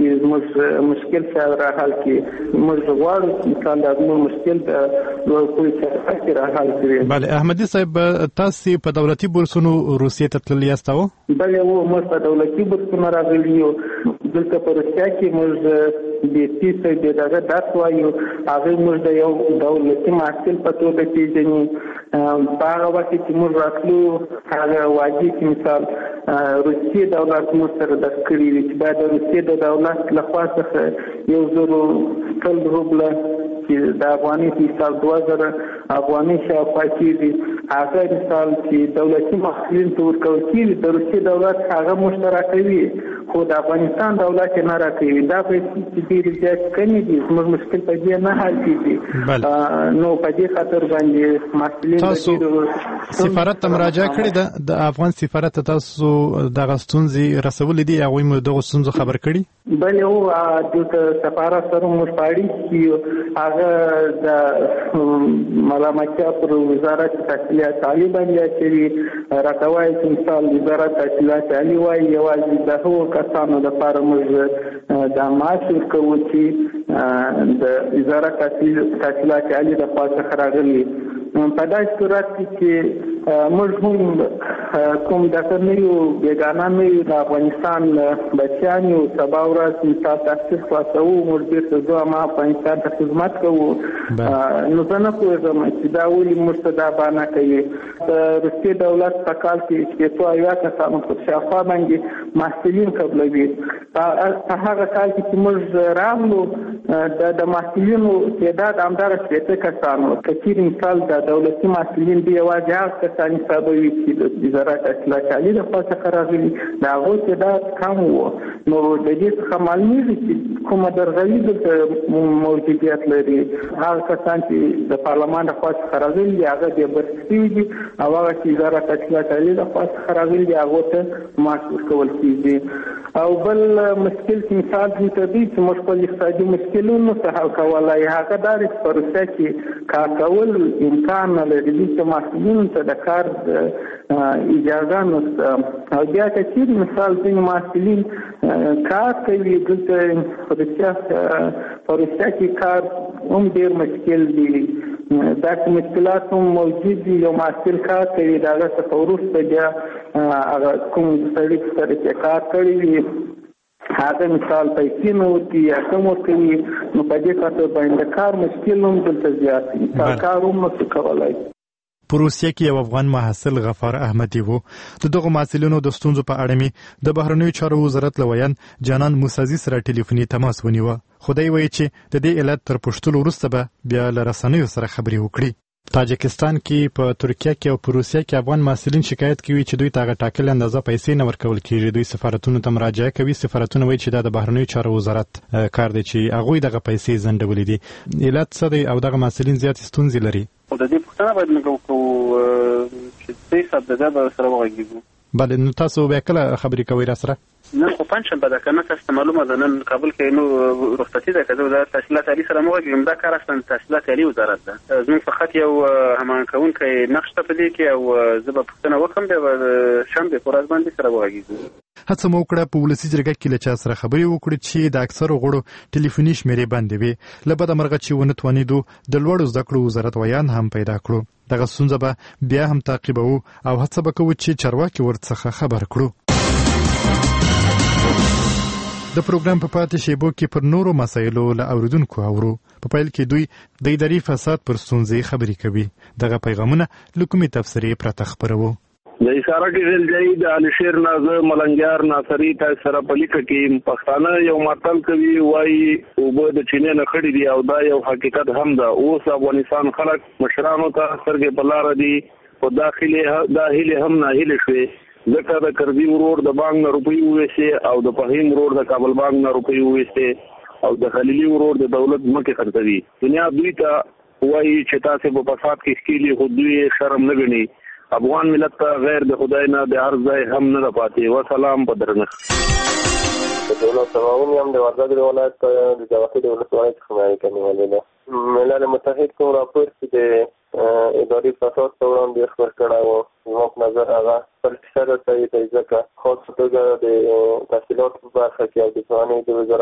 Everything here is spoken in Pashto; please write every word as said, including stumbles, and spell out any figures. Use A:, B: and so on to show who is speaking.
A: کې موږ مشکل سره راحل کې موږ غواړو چې مثال د موږ مشکل د لوړ پوړي کې راحل کړي.
B: بله احمدي صاحب تاسو په دولتي بورسونو روسیې ته تللی یاست؟
A: بله و موږ په دولتي بورسونو راغلي یو. دلته په روسیه کې موږ د تیسه د دغه درس وایو. هغه موږ د یو دولتي محصل په توګه پیژني. په هغه وخت کې موږ راتلو هغه واجب چې مثال روسیې دولت موږ سره د کړی وي چې باید د روسیې د دولت لخوا څخه یو زرو سل روبله چې د افغاني حساب دوه زره افغاني شاوخوا کېږي هغه مثال چې دولتي محصلین ته ورکول کېږي د روسیې دولت هغه موږ ته راکوي خو د افغانستان دولت یې نه راکوي. دا پیسې چې ډېرې زیاتې کمې دي زموږ مشکل په دې نه حل کېږي. نو په دې خاطر باندې محصلین
B: تاسو سفارت ته مراجعه کړې ده؟ د افغان سفارت ته تاسو دغه ستونزې رسولې دي؟ هغوی مو دغو ستونزو خبر کړي؟
A: بله و د سفارت سره موږ په اړیکه کې هغه د ملامتیا پر وزارت تحصیلات عالي باندې اچوي. راته وایي چې مثال وزارت تحصیلات عالي وایي یوازې د هغو کسانو لپاره موږ د معاش ورکوو چې د وزارت تحصیلات عالي د خوا څخه راغلي. په داسې صورت کې چې موږ هم کوم دغه نه یو بېګانه نه یو د افغانستان بچیان یو سبا ورځ مثال تحصیل خلاصوو موږ بېرته ځو هماغه افغانستان ته خدمت کوو. نو زه نه پوهېږم چې دا ولې موږ ته دا بانه کوي. د روسیې دولت په کال کې شپېتو اویا کسانو پر شاوخوا باندې محصلین قبلوي. په هغه کال کې چې موږ راغلو د محصلینو تعداد همدغه شپېته کسانو که چېرې مثال د دولتي محصلین دی یوازې هغه کسان حسابوي چې د وزارت تحصیلات عالي د خوا څخه راغلي د هغوی تعداد کم و. نو د دې څخه معلومېږي چې کومه درغلي دلته موجودیت لري. هغه کسان چې د پارلمان د خوا څخه راغلي دي هغه بې برخې شوي دي او هغه چې وزارت تحصیلات عالي د خوا څخه راغلي دي هغو ته معاش ورکول کېږي. او بل مشکل چې مثال دلته دی چې موږ خپل اقتصادي مشکلونو څه حل کولی هغه دا دی چې په روسیه کې کار کول امکان نه لري چې محصلینو ته د کار اجازه نشته. او بیا که چېرې مثال ځینې محصلین کار کوي دلته روسیه په روسیه کې کار هم ډېر مشکل دي. داسې مشکلات هم موجود دي. یو محصل کار کوي د هغه څخه وروسته بیا هغه کوم سړي سره چې کار کړی وي هغه مثال پیسې نه ورکوي یا کم ورکوي. نو په دې خاطر باندې کار مشکل هم دلته زیات دي. کار هم نشي کولی.
B: په روسیه کې یو افغان محصل غفار احمدي و. د دغو محصلینو د ستونزو په اړه مې د بهرنیو چارو وزارت له ویان جانان موسازي سره ټلیفوني تماس ونیوه. خدای وایي چې د دې علت تر پوښتلو وروسته به بیا له رسنیو سره خبرې وکړي. تاجکستان کې په ترکیه کې او په روسیه کې افغان محصلین شکایت کوي چې دوی ته هغه ټاکلې اندازه پیسې نه ورکول کېږي. دوی سفارتونو ته مراجعه کوي. سفارتونه وایي چې دا د بهرنیو چارو وزارت کار دی چې هغوی دغه پیسې ځنډولې دي. علت څه دی او دغه محصلین زیاتې ستونزې لري؟
C: خو د دې پوښتنه باید موږ وکړو چې څه حساب ده به سره وغږېږو.
B: بله نو تاسو بیا کله خبرې کوئ را سره؟
C: نن خو پنجشنبه ده که نه تاسو ته معلومه ده نن کابل کې نو رخصتي ده که زه وزارت تحصیلات عالي سره مه وغږېږم. دا کار اصلا تحصیلات عالي وزارت ده. زموږ فقط یو هماهنګ کوونکی نقش ته په دې کې او زه به پوښتنه وکړم بیا به شنبې په ورځ باندې سره وغږېږو.
B: هڅه مو وکړه په ولسي جرګه کې له چا سره خبرې وکړو چې د اکثرو غړو ټلیفوني شمېرې بندې وي. له بده مرغه چې ونه توانېدو د لوړو زده کړو وزارت ویان هم پیدا کړو. دغه ستونزه به بیا هم تعقیبوو او هڅه به کوو چې چارواکي ورڅخه خبر کړو. د پروګرام په پاتې شیبو کې پر نورو مسایلو له اوریدونکو اورو. په پیل کې دوی د اداري فساد پر ستونزې خبرې کوي. دغه پیغامونه له کومې تبصرې پرته خپروو.
D: د اشاره کې ځل د علشیر نازه ملنګیار ناصری تاسو سره په لیک کې پښتانه یو متل کوي وایي اوبه د چینه نه خړې دي او دا یو حقیقت هم ده. اوس افغانستان خلک مشرانو ته سترګې په لار دي او داخلي داخلي هم ناهیله شوي. ځکه د کرزي ورور د بانک نه روپۍ وویستې او د فهیم ورور د کابل بانک نه روپۍ وویستې او د خلیلي ورور د دولت ځمکې خرڅوي. دنیا دوی ته وایي چې تاسې په فساد کې ښکېلي خو دوی شرم نه ګڼي. افغان ملت ته غیر د خدای نه د هر ځای هم نه ده پاتې. وسلام په درنښت.
E: د دولت سماونې هم د وردګ ولایت د جواخي د ولسوالۍ څخه معرفي نیولې ده. ملل متحد کوم راپور چې د اداري فساد په وړاندې خبر کړی و زما په نظر هغه پر فشار ته یې ځکه خاص په توګه د تحصیلاتو په برخه کې او د ځوانۍ د وزارت